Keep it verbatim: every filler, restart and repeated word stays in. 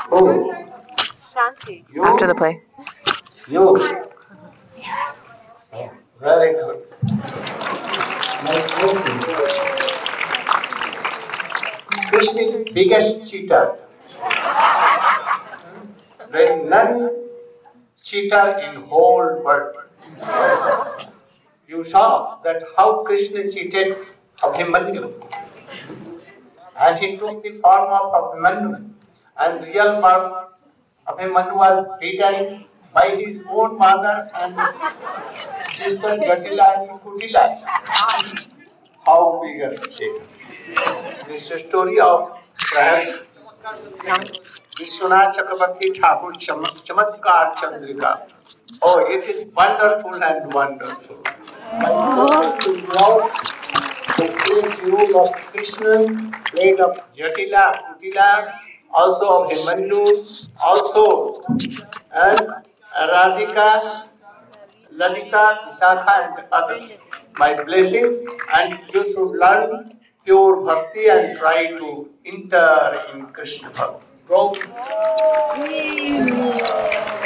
Who? Shanti. You? After the play. You. Oh, very good. Nice question. Krishna is biggest cheater. There is none cheater in whole world. You saw that how Krishna cheated Abhimanyu. And he took the form of Abhimanyu. And real birth Abhimanyu was beaten by his own mother and sister Jatila and Kutila. How big a mistake. This is a story of perhaps Vishwanath Chakrabarti Thakur Chamatkar Chandrika. Oh, it is wonderful and wonderful. My question to you all, the great rule of Krishna, played of Jatila, Kutila, also of Himanyu, also and Radhika, Lalita, Visakha and others. My blessings, and you should learn pure bhakti and try to enter in Krishna bhakti. Go.